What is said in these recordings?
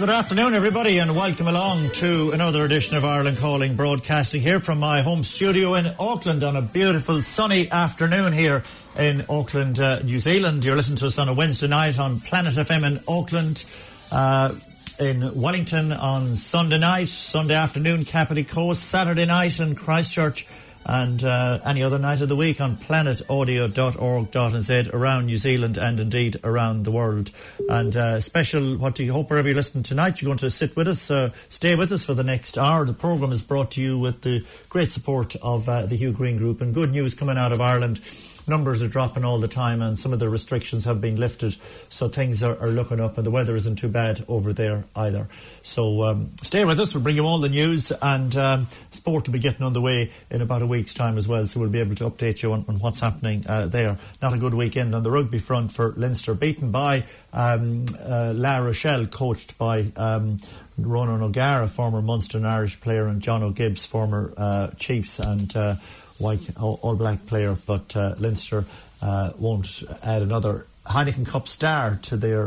good afternoon, everybody, and welcome along to another edition of Ireland Calling, broadcasting here from my home studio in Auckland on a beautiful sunny afternoon here in Auckland, New Zealand. You're listening to us on a Wednesday night on Planet FM in Auckland, in Wellington on Sunday night, Sunday afternoon, Kapiti Coast, Saturday night in Christchurch, and any other night of the week on planetaudio.org.nz around New Zealand and indeed around the world. And special, what do you hope wherever you're listening tonight, you're going to sit with us, stay with us for the next hour. The programme is brought to you with the great support of the Hugh Green Group, and good news coming out of Ireland. Numbers are dropping all the time and some of the restrictions have been lifted, so things are looking up and the weather isn't too bad over there either. So stay with us, we'll bring you all the news, and sport will be getting on the way in about a week's time as well, so we'll be able to update you on what's happening there. Not a good weekend on the rugby front for Leinster, beaten by La Rochelle, coached by Ronan O'Gara, former Munster and Irish player, and John O'Gibbs, former Chiefs and white All Black player, but Leinster won't add another Heineken Cup star to their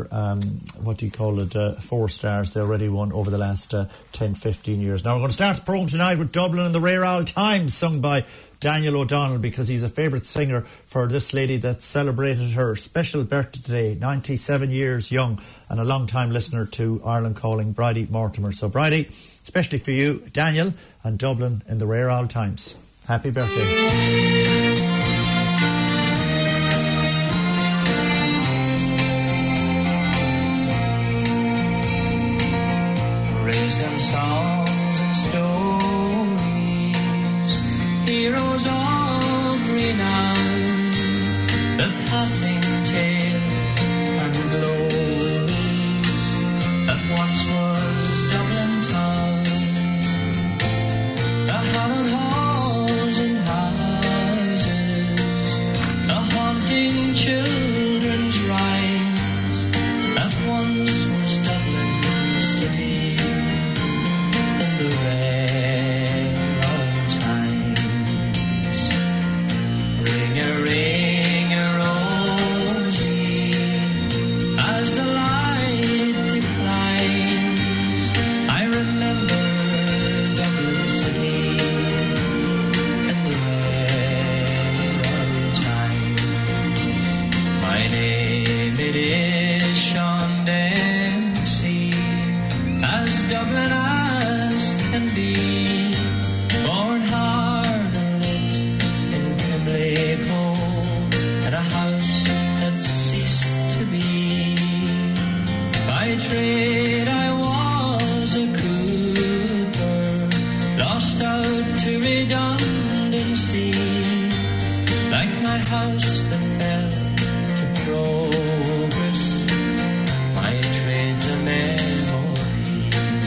4 stars they already won over the last 10-15 years. Now we're going to start the programme tonight with Dublin and the Rare Old Times, sung by Daniel O'Donnell, because he's a favourite singer for this lady that celebrated her special birthday today, 97 years young, and a long time listener to Ireland Calling, Bridie Mortimer. So Bridie, especially for you, Daniel, and Dublin in the Rare Old Times. Happy birthday. Raised on songs and stories, heroes of renown, the passing tales and glories that once was Dublin town. The hallowed halls and houses, the haunting children's rhymes, that once was Dublin city in the rare old times. Ring a rosy as the light declines. I remember Dublin city in the rare old times. My name it is Sean Dempsey, as Dublin as can be, born hard and lit in Pimlico, at a house that ceased to be. By trade I was a cooper, lost out to redundancy, like my house that fell to progress. My trade's a memory,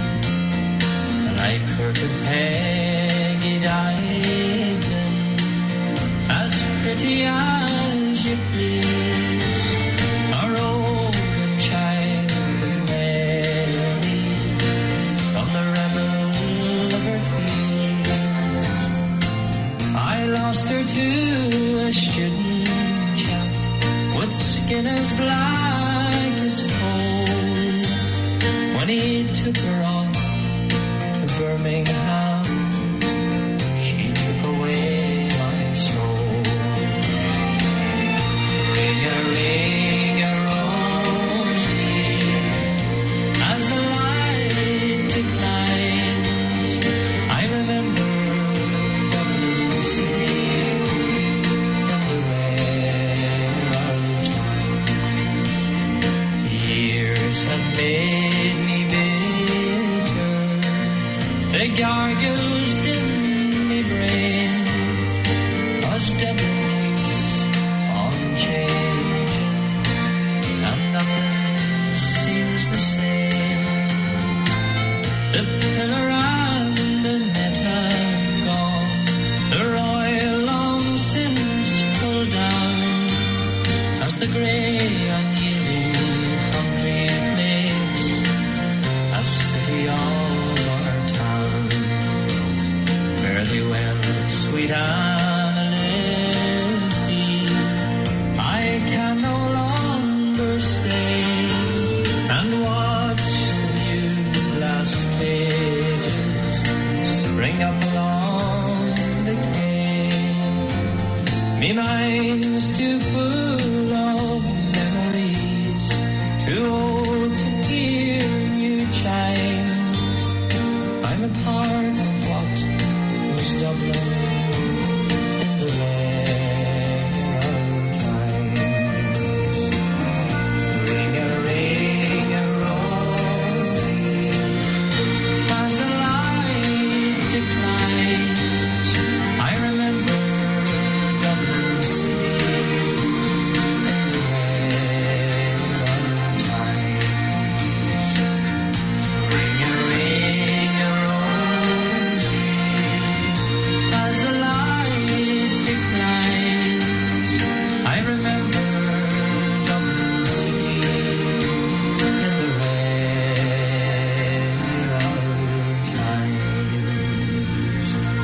like Curtin Peggy Dyson, as pretty as you please, a roving child of Mary, from the rebel of her thieves. I lost her to a student chap with skin as black as coal, when he took her off to Birmingham, she took away my soul. Ring a rosy as the light declines. I remember Dublin city in the rare old times. Years have made me bitter, the gargles in my brain, 'cause Dublin keeps on changing and nothing seems the same. The pillar and the net have gone, the royal long since pulled down, as the grey unyielding concrete makes a city of our town. Fare thee well, sweet Annalyn, I can no longer stay and watch the news nights too full of memories, too old to hear new chimes. I'm a part of what was Dublin in the rare old times. Ring a rosy, as the light declines. I remember Dublin City in the rare old times. Ring a rosy, as the light declines. I remember Dublin City in the rare old times.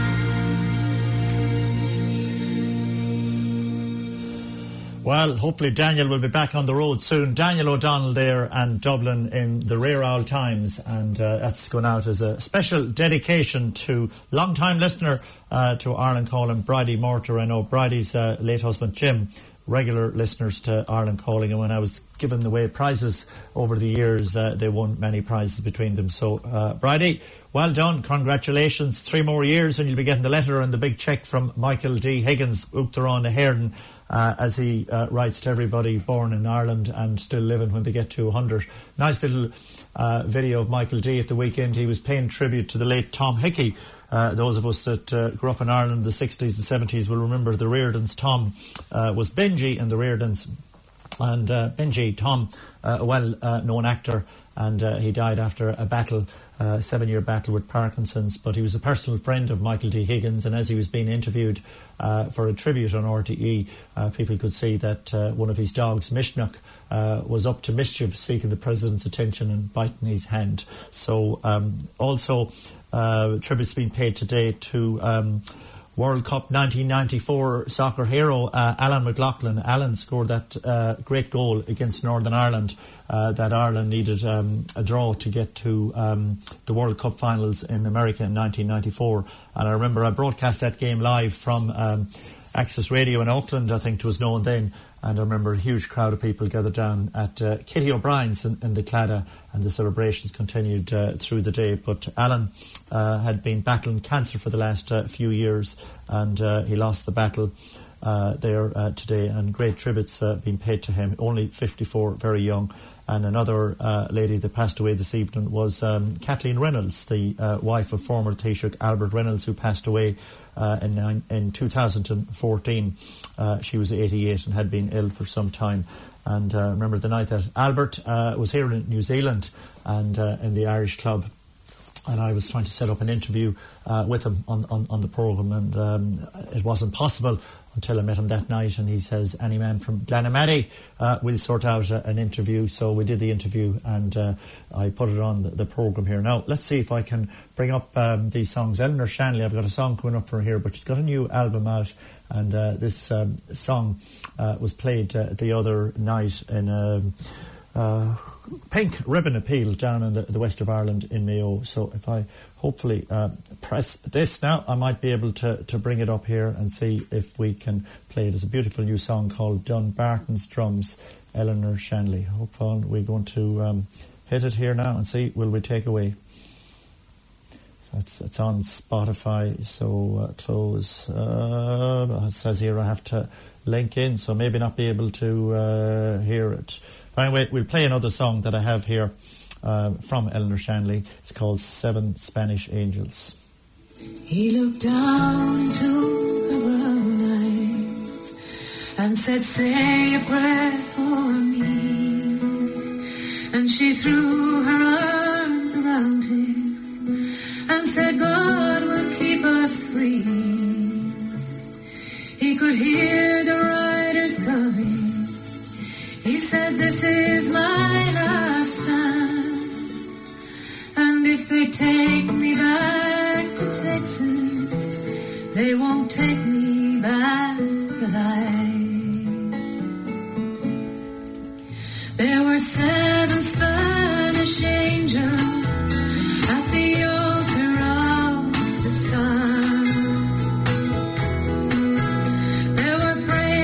Well, hopefully Daniel will be back on the road soon. Daniel O'Donnell there and Dublin in the rare old times, and that's going out as a special dedication to long-time listener to Ireland Calling, Bridie Mortar. I know Bridie's late husband Jim, regular listeners to Ireland Calling, and when I was giving away prizes over the years, they won many prizes between them. So, Bridie, well done, congratulations, 3 more years and you'll be getting the letter and the big cheque from Michael D. Higgins, Uachtarán na HÉireann, as he writes to everybody born in Ireland and still living when they get to 100. Nice little video of Michael D. at the weekend. He was paying tribute to the late Tom Hickey. Those of us that grew up in Ireland in the 60s and 70s will remember the Reardons. Tom was Benji in the Reardons, and Benji, Tom, a well-known actor, and he died after a battle, 7-year battle with Parkinson's, but he was a personal friend of Michael D. Higgins, and as he was being interviewed for a tribute on RTE, people could see that one of his dogs, Mishnuk, was up to mischief, seeking the president's attention and biting his hand. So also tributes being paid today to World Cup 1994 soccer hero Alan McLaughlin. Alan scored that great goal against Northern Ireland that Ireland needed a draw to get to the World Cup finals in America in 1994. And I remember I broadcast that game live from Access Radio in Auckland, I think it was known then. And I remember a huge crowd of people gathered down at Kitty O'Brien's in the Claddagh, and the celebrations continued through the day. But Alan had been battling cancer for the last few years, and he lost the battle there today, and great tributes being paid to him. Only 54, very young. And another lady that passed away this evening was Kathleen Reynolds, the wife of former Taoiseach Albert Reynolds, who passed away in 2014. She was 88 and had been ill for some time. And remember the night that Albert was here in New Zealand and in the Irish Club, and I was trying to set up an interview with him on the programme, and it wasn't possible until I met him that night, and he says, any man from Glenamaddy will sort out an interview. So we did the interview, and I put it on the programme here. Now, let's see if I can bring up these songs. Eleanor Shanley, I've got a song coming up for her here, but she's got a new album out, and this song was played the other night in Pink Ribbon Appeal down in the west of Ireland in Mayo. So if I hopefully press this now, I might be able to bring it up here and see if we can play it. It's a beautiful new song called Dunbarton's Drums, Eleanor Shanley. Hopefully we're going to hit it here now and see, will we take away? So it's on Spotify, so close. It says here I have to link in, so maybe not be able to hear it. Anyway, we'll play another song that I have here from Eleanor Shanley. It's called Seven Spanish Angels. He looked down into her brown eyes and said, say a prayer for me. And she threw her arms around him and said, God will keep us free. He could hear the riders coming. He said, this is my last time, and if they take me back to Texas, they won't take me back alive. There were 7 Spanish angels at the altar of the sun. There were prayers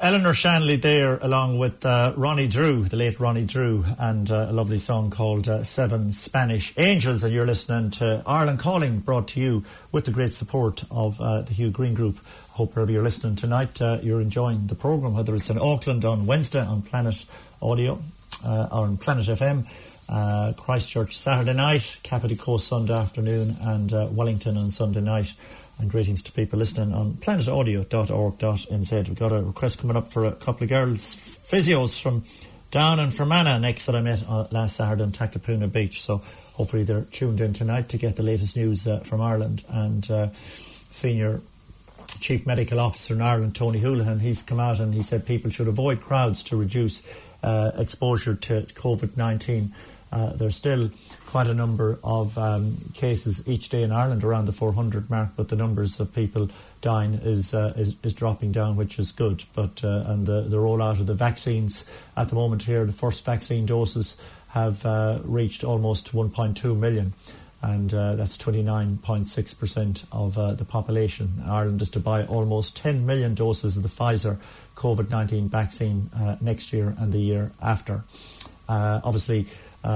Eleanor Shanley there, along with Ronnie Drew, the late Ronnie Drew, and a lovely song called Seven Spanish Angels. And you're listening to Ireland Calling, brought to you with the great support of the Hugh Green Group. Hope wherever you're listening tonight, you're enjoying the programme, whether it's in Auckland on Wednesday on Planet Audio or on Planet FM, Christchurch Saturday night, Capity Coast Sunday afternoon, and Wellington on Sunday night. And greetings to people listening on planetaudio.org.nz. We've got a request coming up for a couple of girls, physios from Down and Fermanagh next that I met last Saturday on Takapuna Beach. So hopefully they're tuned in tonight to get the latest news from Ireland. And Senior Chief Medical Officer in Ireland, Tony Houlihan, he's come out and he said people should avoid crowds to reduce exposure to COVID-19. There's still quite a number of cases each day in Ireland, around the 400 mark, but the numbers of people dying is dropping down, which is good. But and the rollout of the vaccines at the moment here, the first vaccine doses have reached almost 1.2 million, and that's 29.6% of the population. Ireland is to buy almost 10 million doses of the Pfizer COVID-19 vaccine next year and the year after. Obviously,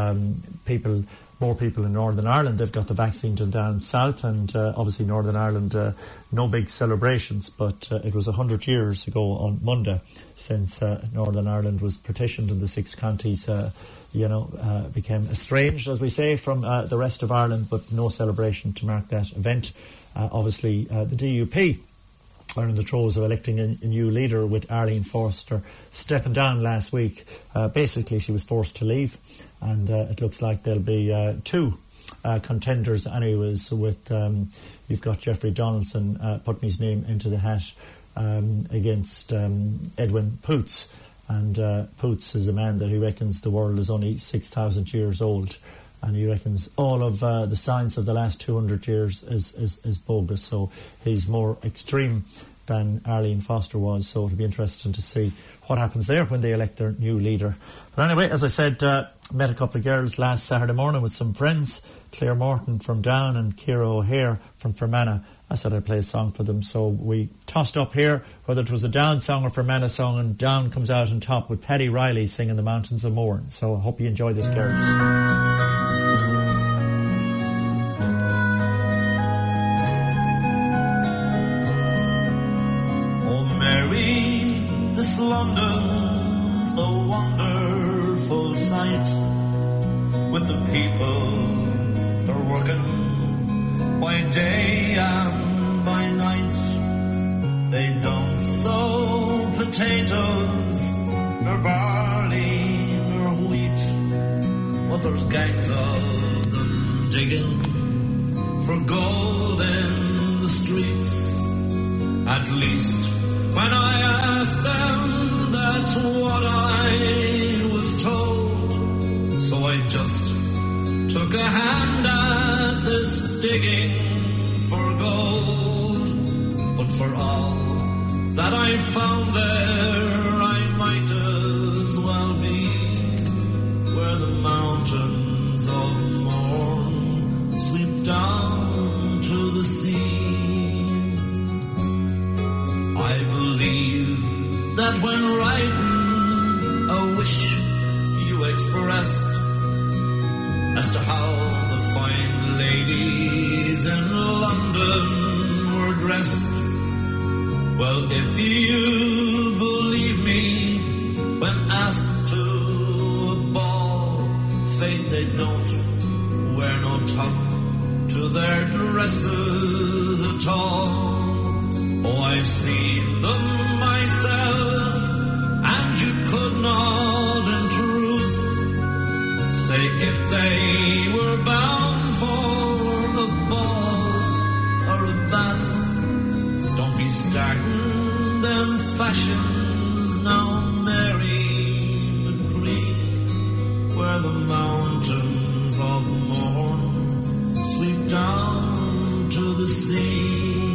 more people in Northern Ireland, they've got the vaccine than down south, and obviously Northern Ireland, no big celebrations, but it was 100 years ago on Monday since Northern Ireland was partitioned and the 6 counties became estranged, as we say, from the rest of Ireland, but no celebration to mark that event. Obviously, the DUP are in the throes of electing a new leader, with Arlene Forster stepping down last week. Basically, she was forced to leave, and it looks like there'll be 2 contenders anyways, with you've got Jeffrey Donaldson putting his name into the hat against Edwin Poots. And Poots is a man that he reckons the world is only 6,000 years old, and he reckons all of the science of the last 200 years is bogus. So he's more extreme than Arlene Foster was. So it'll be interesting to see what happens there when they elect their new leader. But anyway, as I said, met a couple of girls last Saturday morning with some friends, Claire Morton from Down and Ciara O'Hare from Fermanagh. I said I'd play a song for them, so we tossed up here whether it was a Down song or Fermanagh song, and Down comes out on top with Paddy Riley singing The Mountains of Mourne. So I hope you enjoy this, girls. This London's a wonderful sight, with the people they're working by day and by night. They don't sow potatoes, nor barley, nor wheat, but there's gangs of them digging for gold in the streets. At least when I asked them, that's what I was told. So I just took a hand at this digging for gold. But for all that I found there, I might as well be where the mountains of Mourne sweep down to the sea. I believe that when writing a wish you expressed as to how the fine ladies in London were dressed, well, if you believe me, when asked to a ball, fate they don't wear no top to their dresses at all. Oh, I've seen them myself, and you could not in truth say if they were bound for a ball or a bath. Don't be starting them fashions now, Mary McCree, where the mountains of Mourne sweep down to the sea.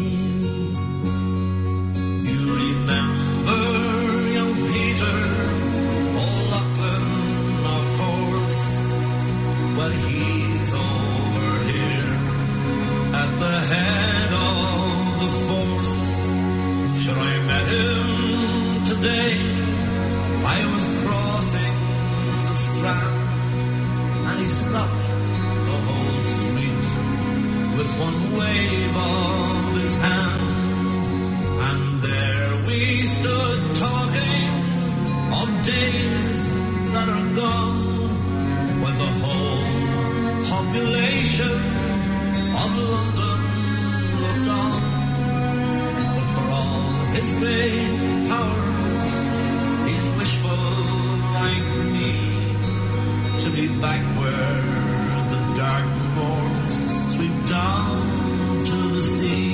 Remember young Peter O'Loughlin, of course. Well, he's over here at the head of the force. Sure, I met him today I was crossing the Strand, and he stopped the whole street with one wave of his hand. And there we stood talking of days that are gone, when the whole population of London looked on. But for all his great powers, he's wishful like me, to be back where the dark morns sweep down to the sea.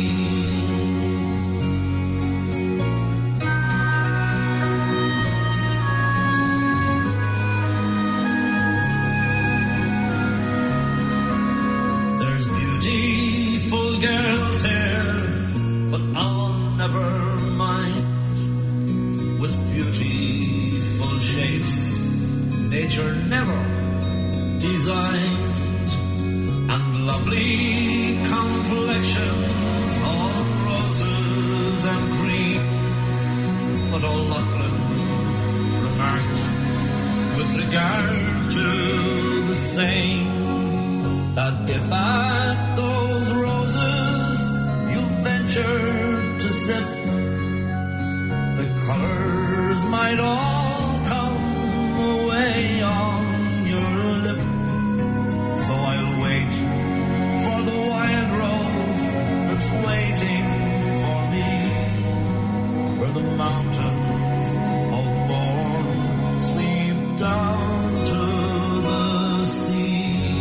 There's beautiful girls here, but I'll never mind. With beautiful shapes nature never designed, and lovely complexions, all roses and cream. But O'Loughlin remarked, with regard to the same, that if at those roses you ventured to sip, the colours might all come away on your lip. So I'll wait for the wild rose that's waiting for me, where the mountains of morn sweep down to the sea.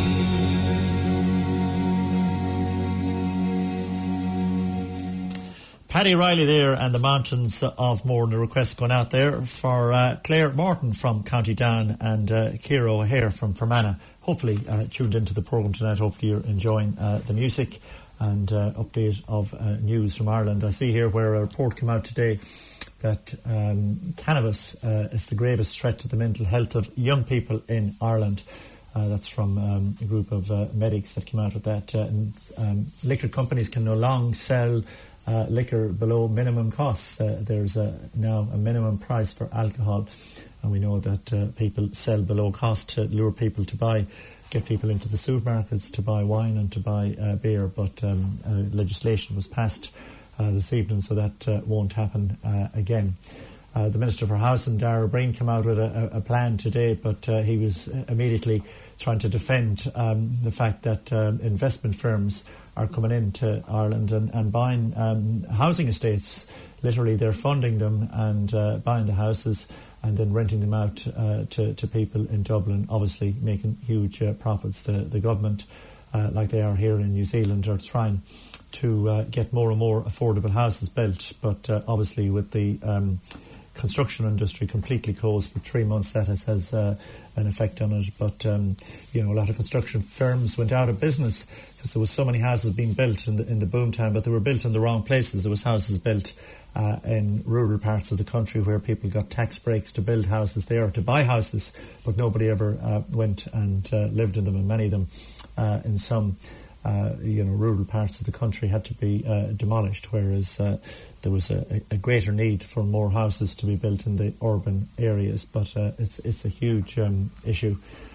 Paddy Riley there and the Mountains of Mourne. The request going out there for Claire Morton from County Down and Ciara O'Hare from Fermanagh. Hopefully tuned into the programme tonight. Hopefully you're enjoying the music and update of news from Ireland. I see here where a report came out today that cannabis is the gravest threat to the mental health of young people in Ireland. That's from a group of medics that came out with that. Liquor companies can no longer sell liquor below minimum costs. There's now a minimum price for alcohol, and we know that people sell below cost to lure people to buy, get people into the supermarkets to buy wine and to buy beer. But legislation was passed this evening, so that won't happen again. The Minister for Housing, Darragh Breen, came out with a plan today, but he was immediately trying to defend the fact that investment firms are coming into Ireland and buying housing estates. Literally, they're funding them and buying the houses and then renting them out to people in Dublin, obviously making huge profits. The government, like they are here in New Zealand, are trying to get more and more affordable houses built, but obviously with the construction industry completely closed for 3 months, that has an effect on it. But a lot of construction firms went out of business because there was so many houses being built in the boom time, but they were built in the wrong places. There was houses built in rural parts of the country where people got tax breaks to build houses there, to buy houses, but nobody ever went and lived in them, and many of them in some rural parts of the country had to be demolished, whereas there was a greater need for more houses to be built in the urban areas. But it's a huge issue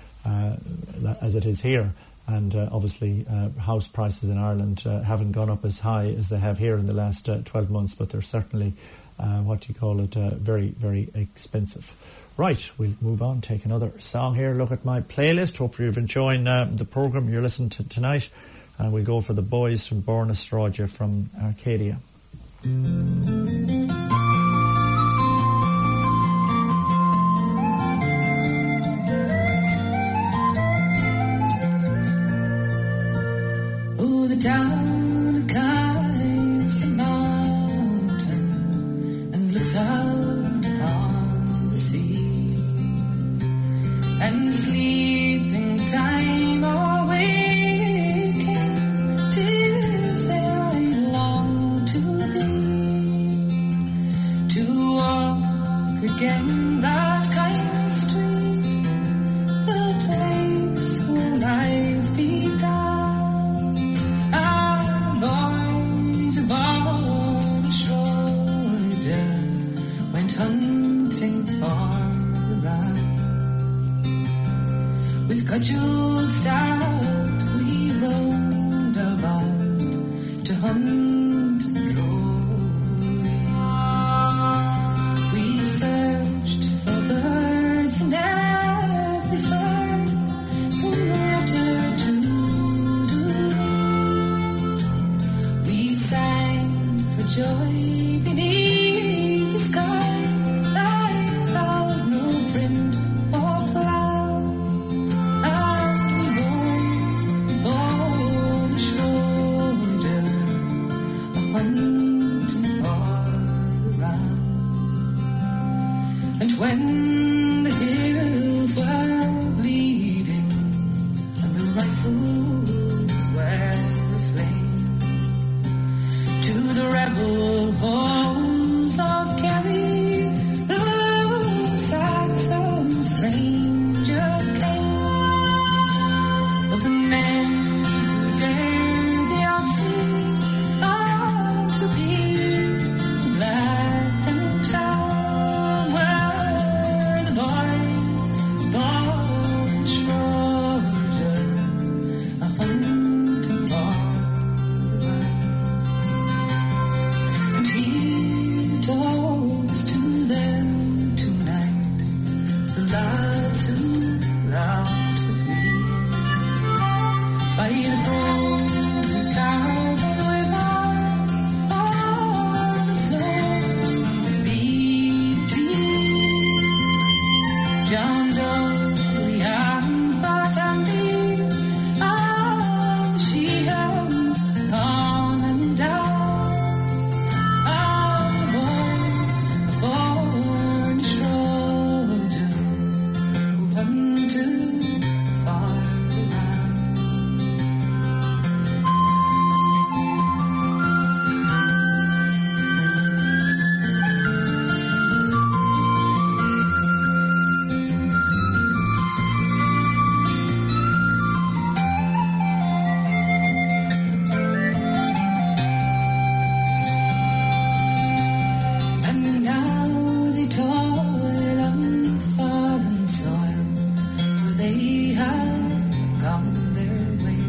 as it is here, and obviously house prices in Ireland haven't gone up as high as they have here in the last 12 months, but they're certainly very, very expensive. Right, we'll move on, take another song here, look at my playlist. Hopefully you've enjoyed the programme you're listening to tonight. And we'll go for the boys from Born Astraja from Arcadia. Oh, the town climbs the mountain and looks out upon the sea, and sleeping time away. Again, that kind of street, the place where life began. I far around. With cudgels stout we roamed about to hunt and glory. We searched for birds in every fern, from water to doon. We sang for joy beneath the sky, life found no print or cloud. And when the hills were bleeding and the rifles were aflame, to the rebel homes of Kerry, the Saxon stranger came. Of the men who dared the outseas on to be black and tan, were the boys born Trojan, a hunting for the right. And he talks to them tonight, the lads who laughed with me by the groves and carving with all the slopes of BT. John Doe, and Bartandy, and she hands on and down. All the boys born Trojan, who hunted far around. And now they toil on foreign soil, where they have gone their way.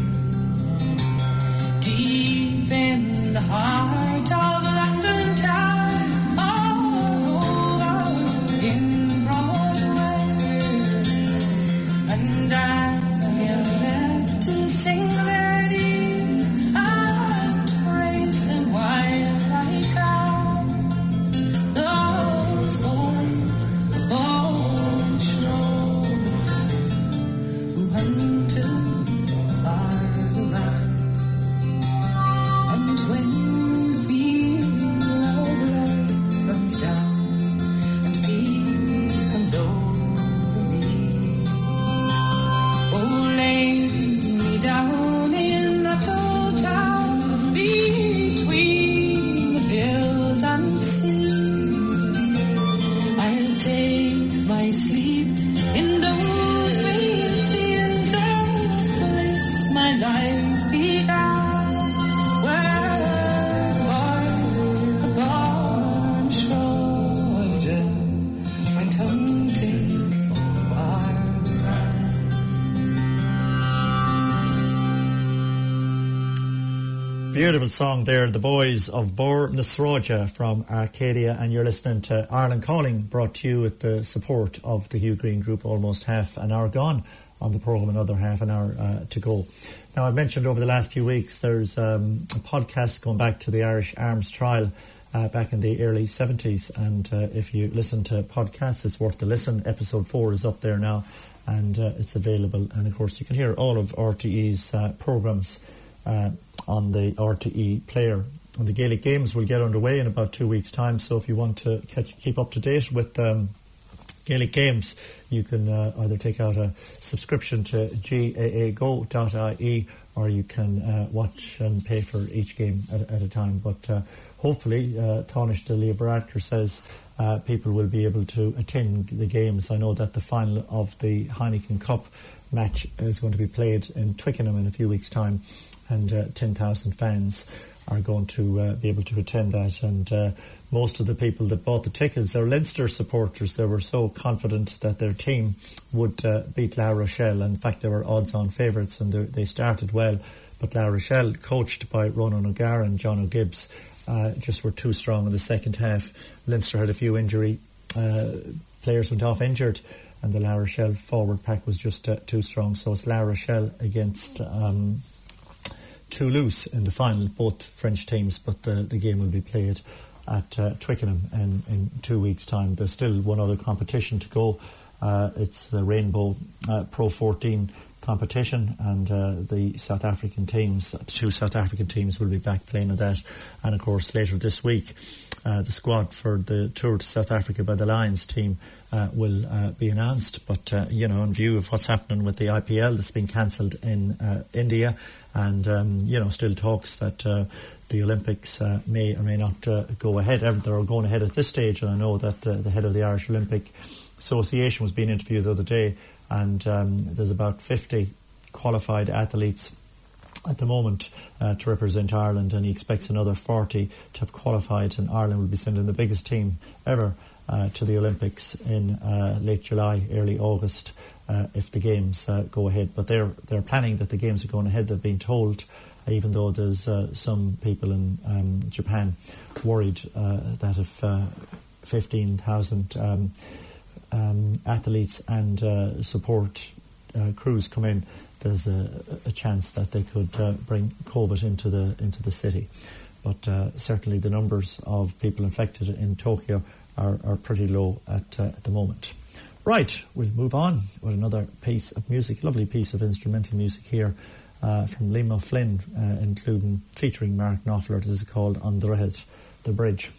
Deep in the heart of London town, all over in Broadway. And I am left to sing their deeds and praise them while I count those boys born Trojan, who hunted far around. And when the wheel of life runs down and peace comes over me, oh, lay me down in that old town between the hills and sea. I'll take my sleep in those green fields that place my life began, where boys born Trojan went hunting far around. Beautiful song there, The Boys of Bor Nasroja from Arcadia, and you're listening to Ireland Calling, brought to you with the support of the Hugh Green Group. Almost half an hour gone on the programme, another half an hour to go. Now, I've mentioned over the last few weeks there's a podcast going back to the Irish Arms Trial back in the early 70s, and if you listen to podcasts, it's worth the listen. Episode 4 is up there now, and it's available, and of course you can hear all of RTE's programmes on the RTE player. And the Gaelic Games will get underway in about 2 weeks' time, so if you want to keep up to date with Gaelic Games, you can either take out a subscription to gaago.ie, or you can watch and pay for each game at a time. But hopefully, Tánaiste Leo Varadkar says people will be able to attend the games. I know that the final of the Heineken Cup match is going to be played in Twickenham in a few weeks' time, and 10,000 fans are going to be able to attend that. And most of the people that bought the tickets are Leinster supporters. They were so confident that their team would beat La Rochelle. In fact, they were odds-on favourites, and they started well. But La Rochelle, coached by Ronan O'Gara and John O'Gibbs, just were too strong in the second half. Leinster had a few injury. Players went off injured, and the La Rochelle forward pack was just too strong. So it's La Rochelle against Toulouse in the final, both French teams, but the game will be played at Twickenham in 2 weeks' time. There's still one other competition to go. It's the Rainbow Pro 14 competition, and the South African teams, the two South African teams, will be back playing at that. And of course later this week the squad for the tour to South Africa by the Lions team will be announced. But in view of what's happening with the IPL that's been cancelled in India, and still talks that the Olympics may or may not go ahead. They're going ahead at this stage, and I know that the head of the Irish Olympic Association was being interviewed the other day, and there's about 50 qualified athletes at the moment to represent Ireland, and he expects another 40 to have qualified, and Ireland will be sending the biggest team ever to the Olympics in late July, early August, if the games go ahead. But they're planning that the games are going ahead. They've been told, even though there's some people in Japan worried that if 15,000 athletes and support crews come in, there's a chance that they could bring COVID into the city. But certainly the numbers of people infected in Tokyo are pretty low at the moment. Right, we'll move on with another piece of music, lovely piece of instrumental music here from Liam O'Flynn, featuring Mark Knopfler. This is called On Droichead, the Bridge.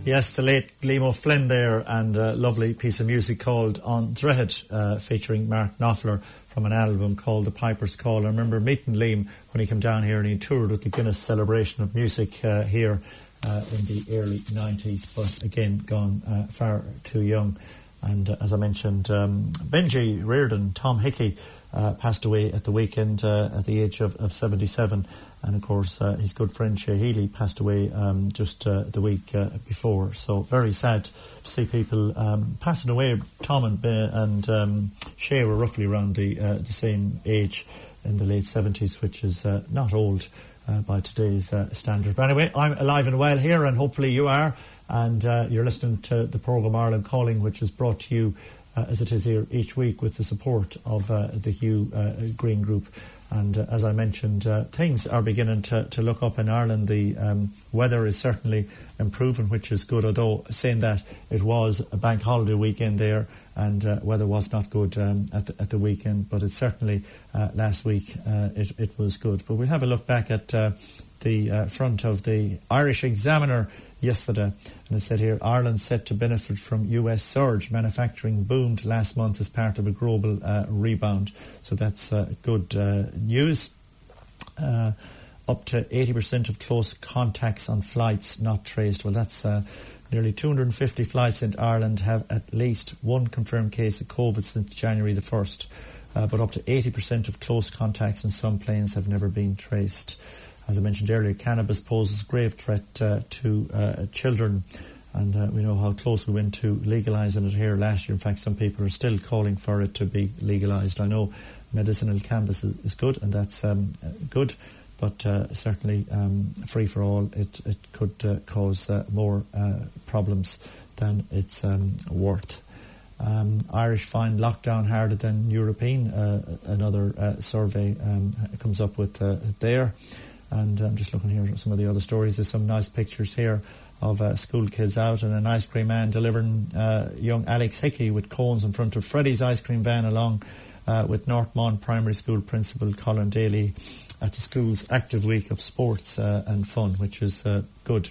Yes, the late Liam O'Flynn there, and a lovely piece of music called On Droichead, featuring Mark Knopfler from an album called The Piper's Call. I remember meeting Liam when he came down here and he toured with the Guinness Celebration of Music here in the early 90s, but again, gone far too young. And as I mentioned, Benji Reardon, Tom Hickey, passed away at the weekend at the age of 77. And of course, his good friend Shea Healy passed away just the week before. So very sad to see people passing away. Tom and Shea were roughly around the same age in the late 70s, which is not old by today's standard. But anyway, I'm alive and well here, and hopefully you are. And you're listening to the programme Ireland Calling, which is brought to you as it is here each week with the support of the Hugh Green Group. And as I mentioned, things are beginning to look up in Ireland. The weather is certainly improving, which is good, although saying that, it was a bank holiday weekend there, and weather was not good at the weekend, but it's certainly last week it was good. But we'll have a look back at the front of the Irish Examiner yesterday, and it said here, Ireland set to benefit from US surge. Manufacturing boomed last month as part of a global rebound. So that's good news. Up to 80% of close contacts on flights not traced. Well, that's nearly 250 flights in Ireland have at least one confirmed case of COVID since January the 1st. But up to 80% of close contacts in some planes have never been traced. As I mentioned earlier, cannabis poses grave threat to children, and we know how close we went to legalising it here last year. In fact, some people are still calling for it to be legalised. I know medicinal cannabis is good, and that's good, but certainly free for all, it could cause more problems than it's worth. Irish find lockdown harder than European. Another survey comes up with there. And I'm just looking here at some of the other stories. There's some nice pictures here of school kids out, and an ice cream man delivering young Alex Hickey with cones in front of Freddy's ice cream van, along with Northmont Primary School Principal Colin Daly at the school's active week of sports and fun, which is good.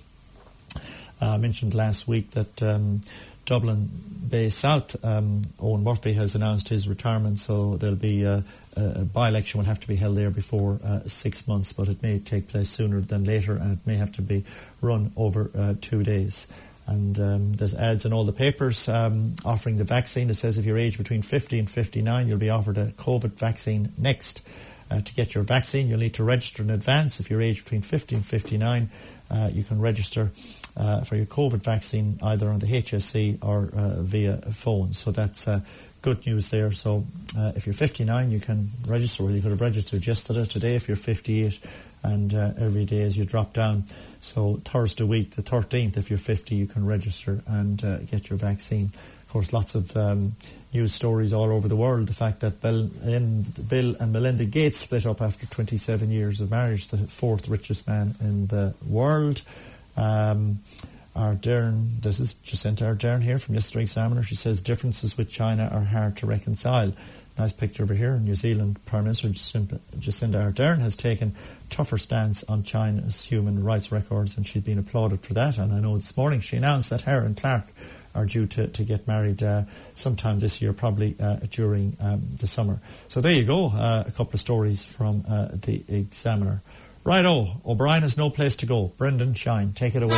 I mentioned last week that Dublin Bay South, Owen Murphy has announced his retirement, so there'll be a by-election will have to be held there before 6 months, but it may take place sooner than later, and it may have to be run over 2 days. And there's ads in all the papers offering the vaccine. It says if you're aged between 50 and 59, you'll be offered a COVID vaccine next. To get your vaccine, you'll need to register in advance. If you're aged between 50 and 59, you can register for your COVID vaccine either on the HSE or via phone. So that's good news there. So if you're 59, you can register. Well, you could have registered yesterday, today if you're 58, and every day as you drop down. So Thursday week, the 13th, if you're 50, you can register and get your vaccine. Of course, lots of news stories all over the world. The fact that Bill and Melinda Gates split up after 27 years of marriage, the fourth richest man in the world. Ardern, this is Jacinta Ardern here from Yesterday Examiner. She says differences with China are hard to reconcile. Nice picture over here. New Zealand Prime Minister Jacinta Ardern has taken tougher stance on China's human rights records, and she's been applauded for that. And I know this morning she announced that her and Clark are due to get married sometime this year, probably during the summer. So there you go, a couple of stories from the Examiner. Righto, O'Brien has no place to go. Brendan Shine, take it away.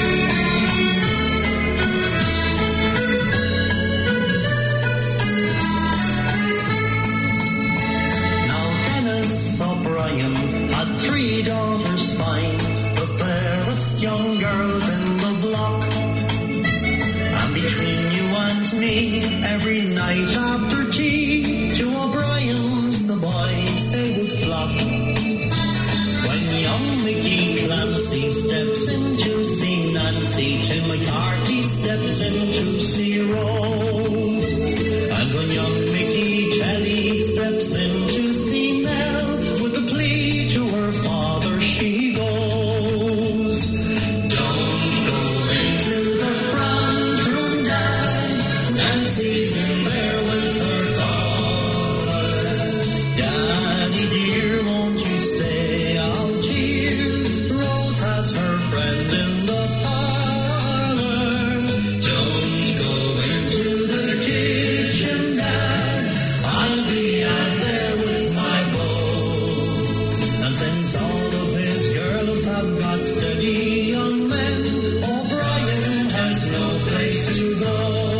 Now Dennis O'Brien had 3 daughters fine, the fairest young girls in the block. And between you and me, every night after tea, to O'Brien's the boys they would flock. Young Mickey Clancy steps in to see Nancy, Tim McCarthy steps in to see Rose, and when young Mickey Kelly steps in to see Nell, with a plea to her father she goes, don't go into the front room, Dad, Nancy's in there with her father. Daddy dear, won't you stay out here? Rose has her friend in the parlor. And since all of his girls have got steady young men, O'Brien has no place to go.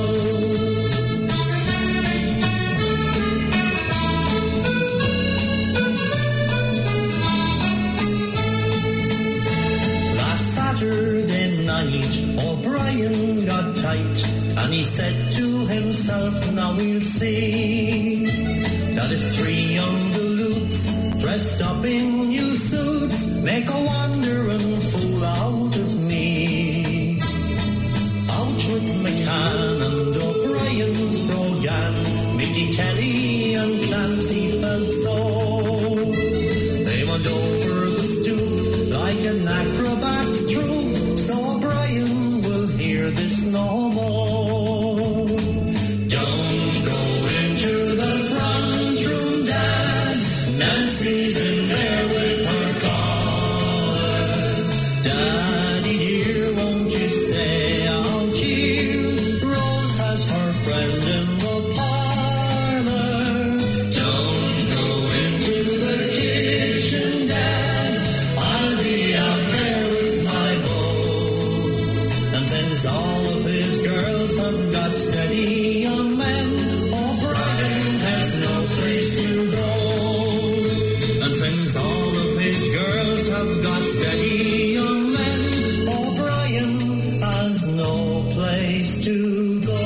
Last Saturday night, O'Brien got tight, and he said to himself, now we'll see that if three young galoots dressed up in new suits make a wandering fool out of me. Out with McCann and O'Brien's Brogan, Mickey Kelly and Clancy felt so. They went over the stoop like an acrobat's troupe, so O'Brien will hear this no more. Don't go into the front room, Dad. Nancy's in there with her collar. Daddy dear, won't you stay out here? Rose has her friend in the parlor. Don't go into the kitchen, Dad. I'll be out there with my bow. And since all of his girls have got steady young men, O'Brien has no place to go. And since all of his girls have got steady young men, O'Brien has no place to go.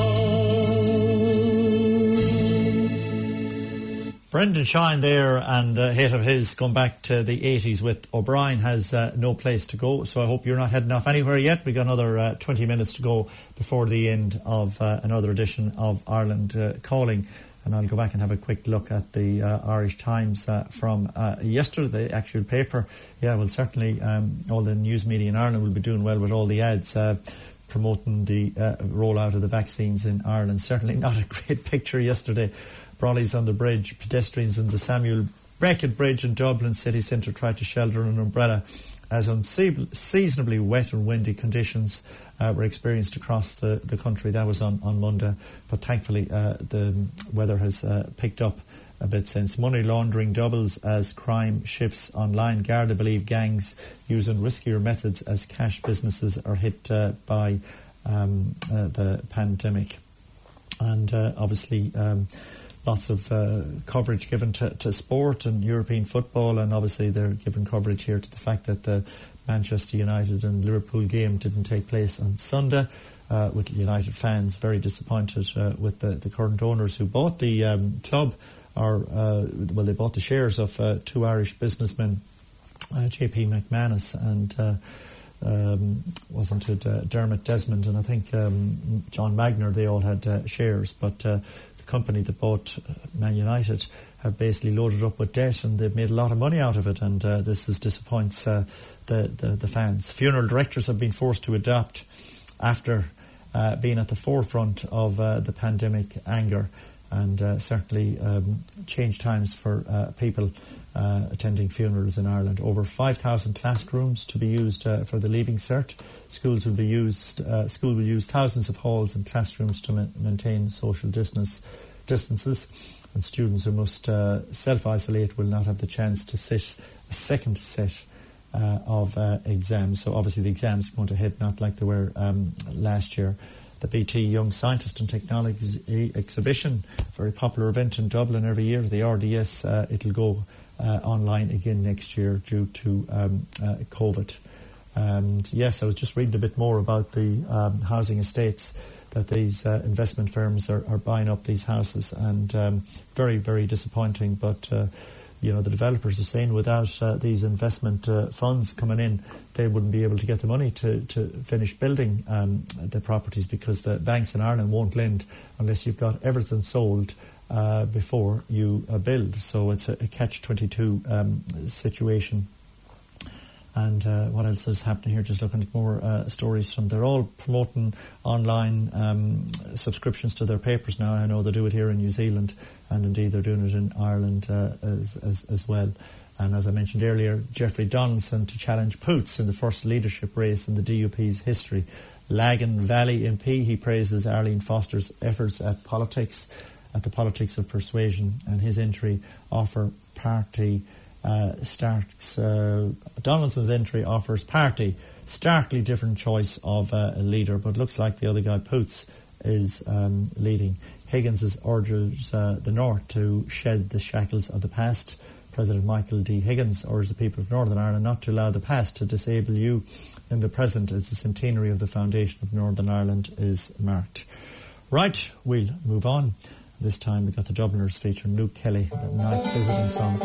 Brendan Shine there, and a hit of his going back to the 80s with O'Brien has no place to go. So I hope you're not heading off anywhere yet. We've got another 20 minutes to go before the end of another edition of Ireland Calling. And I'll go back and have a quick look at the Irish Times from yesterday, the actual paper. Yeah, well, certainly all the news media in Ireland will be doing well with all the ads promoting the rollout of the vaccines in Ireland. Certainly not a great picture yesterday. Brolly's on the bridge, pedestrians in the Samuel Beckett Bridge in Dublin city centre tried to shelter an umbrella as unseasonably wet and windy conditions were experienced across the country. That was on Monday, but thankfully the weather has picked up a bit since. Money laundering doubles as crime shifts online. Garda believe gangs using riskier methods as cash businesses are hit by the pandemic. And obviously lots of coverage given to sport and European football, and obviously they're giving coverage here to the fact that the Manchester United and Liverpool game didn't take place on Sunday, with United fans very disappointed with the current owners who bought the club, they bought the shares of two Irish businessmen, JP McManus and wasn't it Dermot Desmond, and I think John Magner. They all had shares, but the company that bought Man United have basically loaded up with debt, and they've made a lot of money out of it, and this disappoints the fans. Funeral directors have been forced to adapt after being at the forefront of the pandemic anger, and certainly change times for people attending funerals in Ireland. Over 5,000 classrooms to be used for the Leaving Cert. School will use thousands of halls and classrooms to maintain social distances, and students who must self-isolate will not have the chance to sit a second set of exams. So obviously the exams are going to hit not like they were last year. The BT Young Scientist and Technology Exhibition, very popular event in Dublin every year, the RDS, it'll go online again next year due to COVID. And yes, I was just reading a bit more about the housing estates, that these investment firms are buying up these houses, and very, very disappointing. But the developers are saying without these investment funds coming in, they wouldn't be able to get the money to finish building the properties, because the banks in Ireland won't lend unless you've got everything sold before you build. So it's a catch-22 situation. And what else is happening here? Just looking at more stories from... They're all promoting online subscriptions to their papers now. I know they do it here in New Zealand, and indeed they're doing it in Ireland as well. And as I mentioned earlier, Jeffrey Donaldson to challenge Poots in the first leadership race in the DUP's history. Lagan Valley MP, he praises Arlene Foster's efforts at the politics of persuasion, and his entry offer party Stark's Donaldson's entry offers Party starkly different choice of a leader, but looks like the other guy, Poots, is leading. Higgins urges the North to shed the shackles of the past. President Michael D. Higgins urged the people of Northern Ireland not to allow the past to disable you in the present as the centenary of the foundation of Northern Ireland is marked. Right, we'll move on. This time we got the Dubliners featuring Luke Kelly, the night visiting song.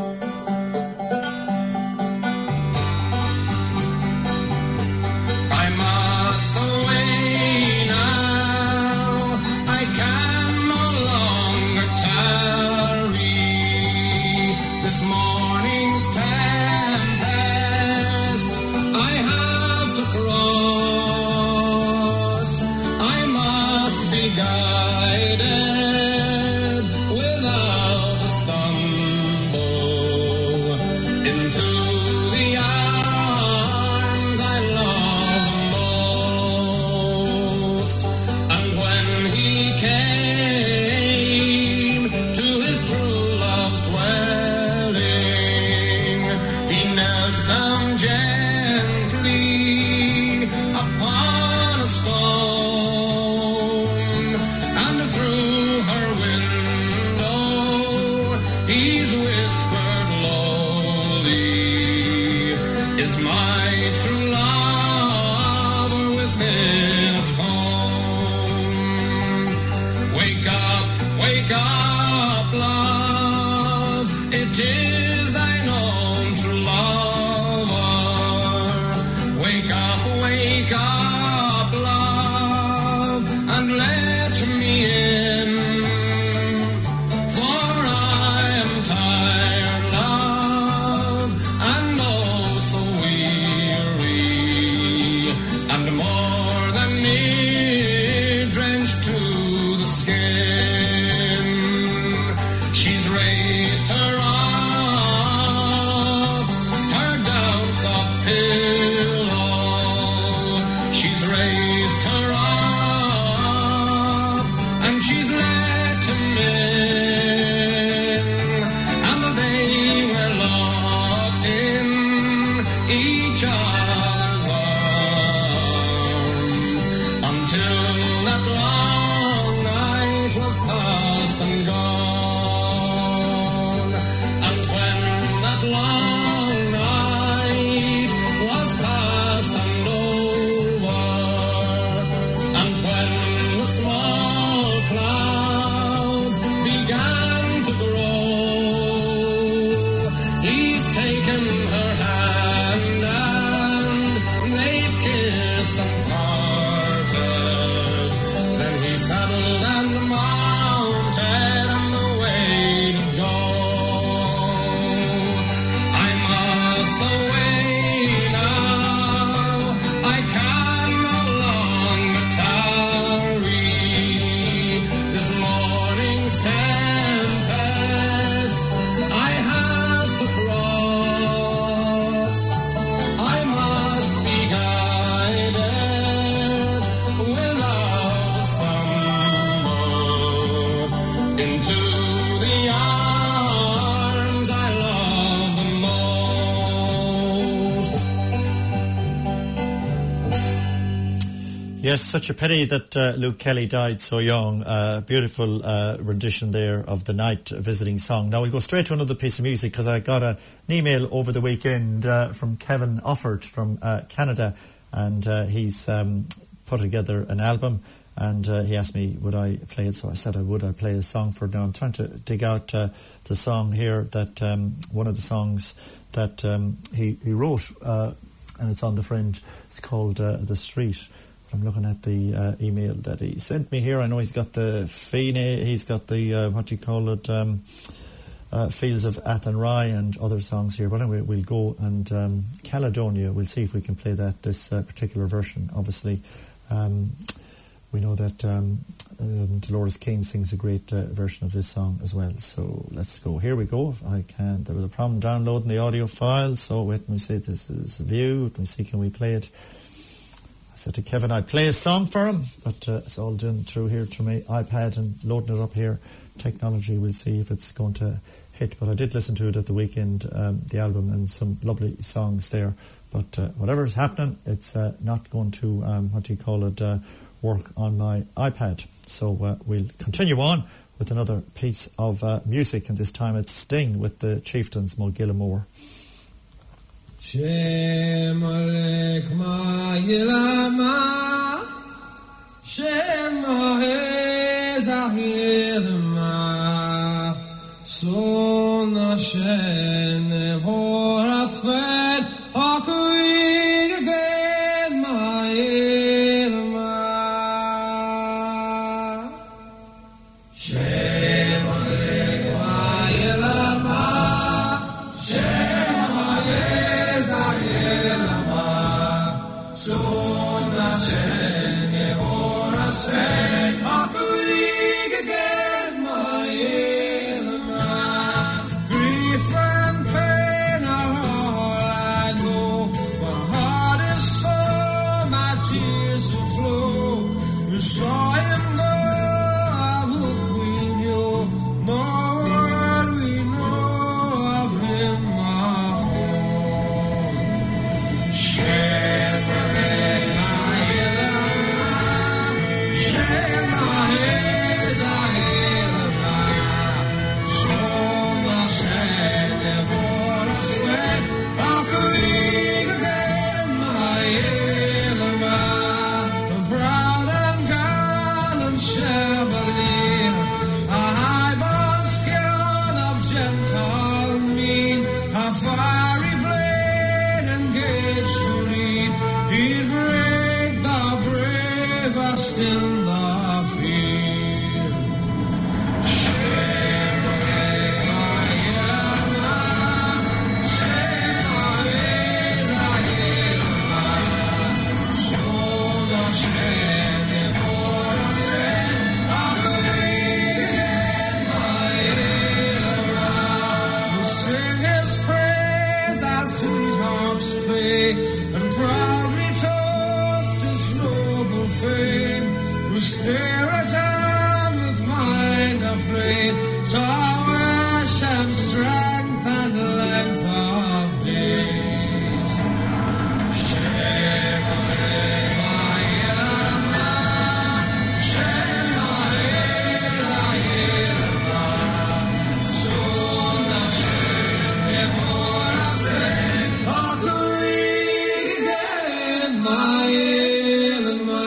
Yes, such a pity that Luke Kelly died so young. Beautiful rendition there of the night visiting song. Now we'll go straight to another piece of music because I got an email over the weekend from Kevin Offord from Canada, and he's put together an album, and he asked me would I play it, so I said I would. I play a song for it. Now I'm trying to dig out the song here, that one of the songs that he wrote, and it's on the fringe. It's called The Street. I'm looking at the email that he sent me here. I know he's got the Fine, he's got the, Fields of Athenry and other songs here. But anyway, we'll go and Caledonia, we'll see if we can play that, this particular version. Obviously, we know that Dolores Keane sings a great version of this song as well. So let's go. Here we go. If I can, there was a problem downloading the audio file, so let me see, this is view. Let me see, can we play it? I said to Kevin I'd play a song for him, but it's all done through here to my iPad and loading it up here. Technology, we'll see if it's going to hit, but I did listen to it at the weekend, the album, and some lovely songs there. But whatever is happening, it's not going to, work on my iPad. So we'll continue on with another piece of music, and this time it's Sting with the Chieftains, Mo Gillamore. Shem Alekma Yilama Shem Ahezahilma Sona Shen Vorasfed Akuig again my Ilma Shem Alekma Yilama Shem Ahezahilma Sona Shen Vorasfed Akuig again my Ilma Grief and pain are all I know. My heart is sore, my tears will flow. You saw him go, I look with you. No word we know of him, my home. Shem Ahezahilma, Shem Ahezahilma, Sona Shen Vorasfed Akuig again my Ilma. The proud and gallant Chevalier, a high-born scion of gentle mien, a fiery blade engaged to lead, he'd break the bravest in the field. Shem Ahezahilma, Shem Ahezahilma, Sona Shen Vorasfed Akuig again my Ilma. Who sing his praise as sweet harps play, and proudly toast his noble fame. Who stare at him with mind afraid, to wish him strength and length of days. Shem Ahezahilma, Shem Ahezahilma, Sona Shen Vorasfed Akuig again my Ilma.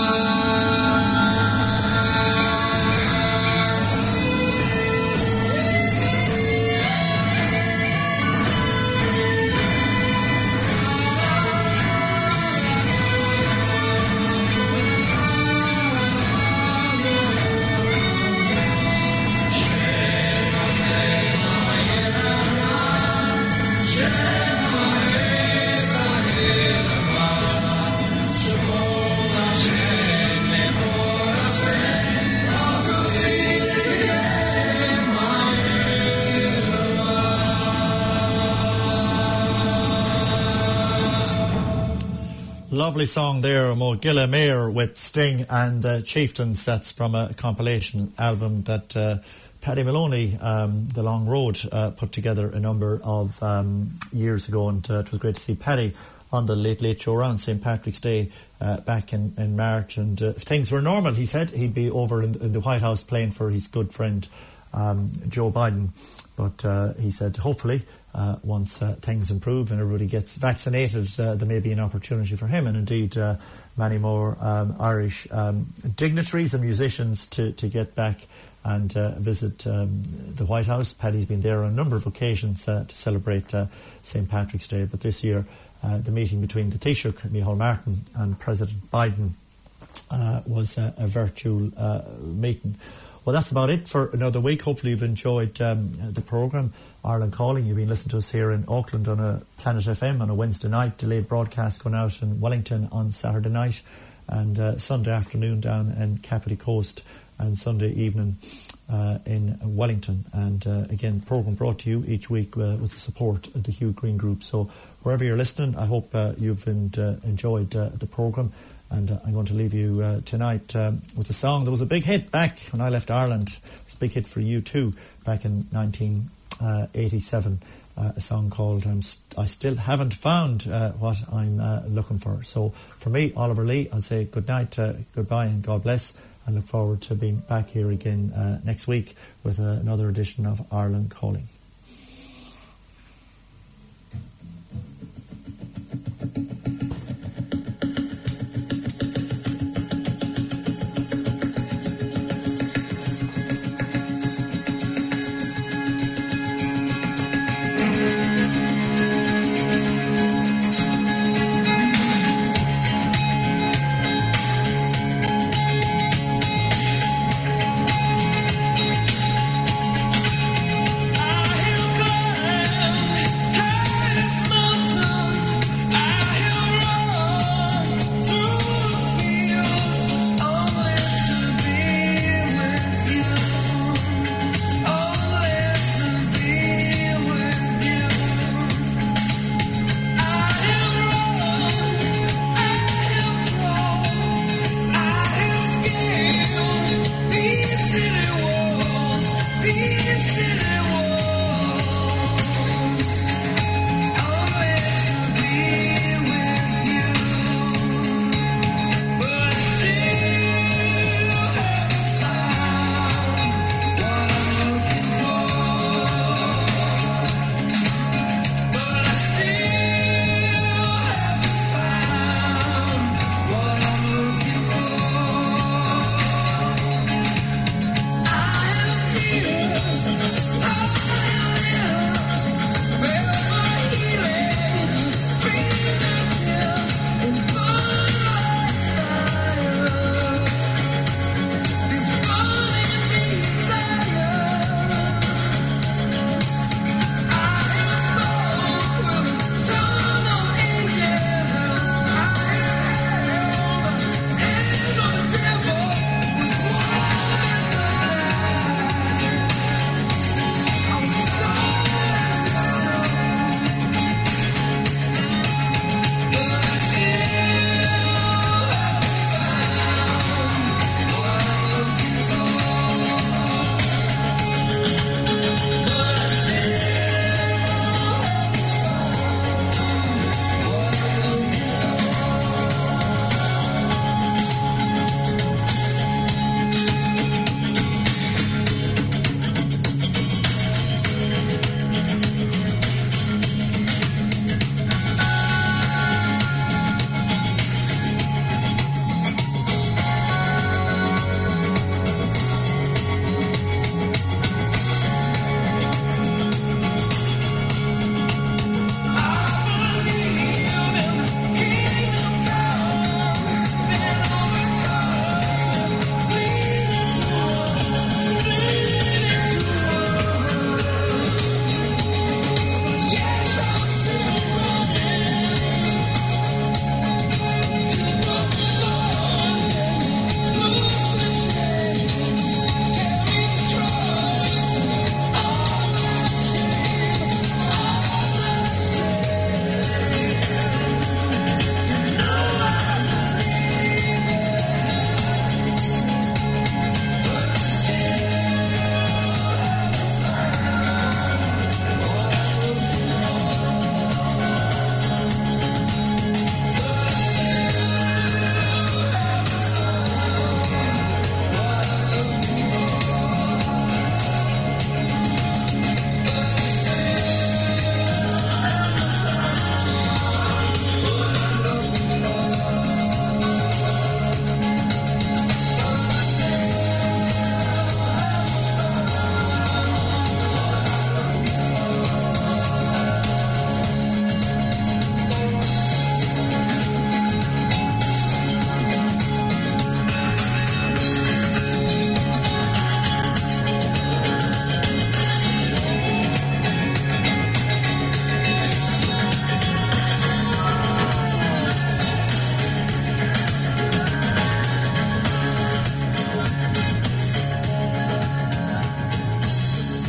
Lovely song there, Mo Gillamore with Sting and the Chieftains. That's from a compilation album that Paddy Maloney, The Long Road, put together a number of years ago, and it was great to see Paddy on the Late Late Show around St. Patrick's Day back in March. And if things were normal, he said, he'd be over in the White House playing for his good friend Joe Biden. But he said, hopefully, once things improve and everybody gets vaccinated, there may be an opportunity for him and indeed many more Irish dignitaries and musicians to get back and visit the White House. Paddy's been there on a number of occasions to celebrate St. Patrick's Day, but this year the meeting between the Taoiseach, Micheál Martin, and President Biden was a virtual meeting. Well, that's about it for another week. Hopefully you've enjoyed the programme. Ireland Calling, you've been listening to us here in Auckland on a Planet FM on a Wednesday night, delayed broadcast going out in Wellington on Saturday night, and Sunday afternoon down in Kapiti Coast, and Sunday evening in Wellington. And again, programme brought to you each week with the support of the Hugh Green Group. So wherever you're listening, I hope you've enjoyed the programme. And I'm going to leave you tonight with a song that was a big hit back when I left Ireland. It was a big hit for U2 back in 19 87, a song called I Still Haven't Found What I'm Looking For. So for me, Oliver Lee, I'll say good night, goodbye and God bless, and look forward to being back here again next week with another edition of Ireland Calling.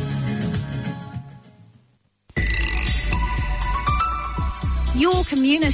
Your community